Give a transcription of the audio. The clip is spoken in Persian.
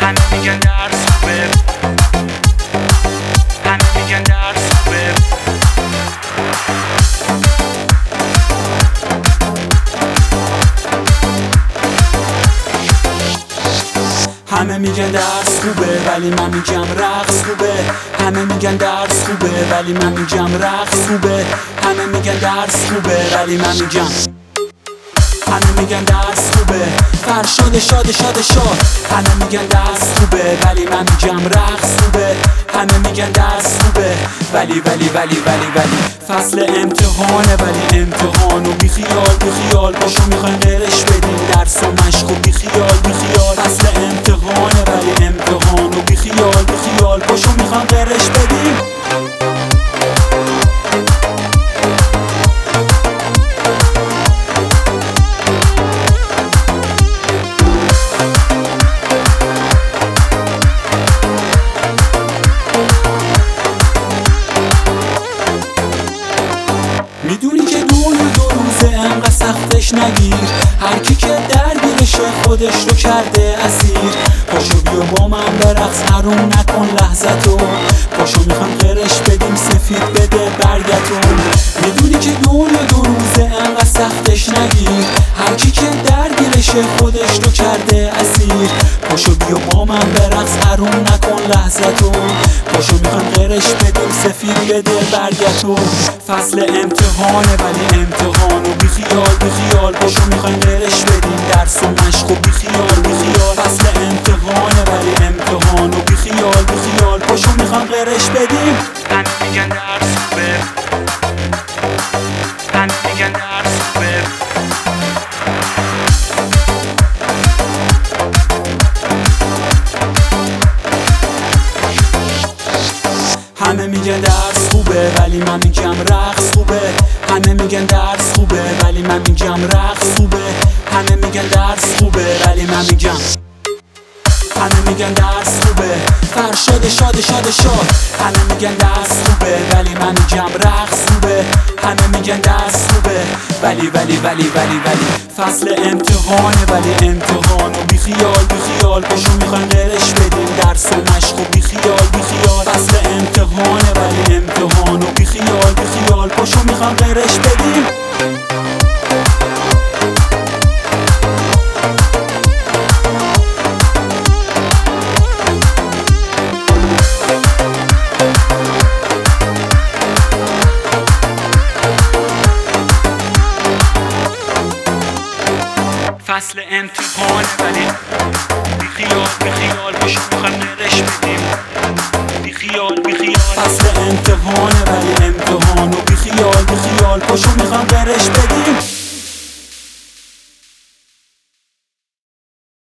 همه میگن درس خوبه، همه میگن درس خوبه. همه میگن درس خوبه ولی من میگم رقص خوبه. همه میگن درس خوبه ولی من میگم رقص خوبه. همه میگن درس خوبه ولی من میگم، همه میگن درس خوبه. فرشاد شاد شاد شاد. همه میگن درس خوبه ولی من میگم رقص خوبه. همه میگن درس خوبه ولی فصل امتحانه ولی امتحانو بی خیال باشو میخوایم غیرش بدیم درس و مشقو بی خیال. فصل امتحانه ولی امتحانو بی خیال باشو میخوایم غیرش بدیم. میدونی که دو روزه انقدر سختش نگیر. هر کی که درگیرشه خودش رو کرده اسیر. پاشو بیا با من برقص حروم نکن لحظتو. پاشو میخوام غیرش بدیم سفید بده برگتو. میدونی که دو روزه انقدر سختش نگیر. هر کی که درگیرشه خودش رو کرده اسیر. پاشو بیا با من برقص حروم نکن لحظتو. پاشو میخوام غیرش بدیم سفید بده برگتو. فصل امتحانه ولی امتحانو بی خیال باشو میخوایم غیرش بدیم درس و مشقو بی خیال. فصل امتحانه ولی امتحانو بی خیال باشو میخوایم غیرش بدیم. همه میگن درس خوبه، همه میگن درس خوبه. همه میگن درس خوبه ولی من میگم رقص خوبه. همه میگن درس خوبه ولی من میگم رقص خوبه. همه میگن درس خوبه ولی من میگم، همه میگن درس خوبه. فرشاد شاد شاد شاد. همه میگن درس خوبه ولی من میگم رقص خوبه. همه میگن درس خوبه ولی فصل امتحانه ولی امتحانو بی خیال باشو میخوایم غیرش بدیم درس و مشقو بی خیال. فصل امتحانه ولی امتحانو بی خیال باشو میخوایم غیرش بدیم. فصل امتحانه ولی بی خیال باشو میخوایم غیرش بدیم بی خیال. فصل امتحانه ولی امتحانو بی خیال باشو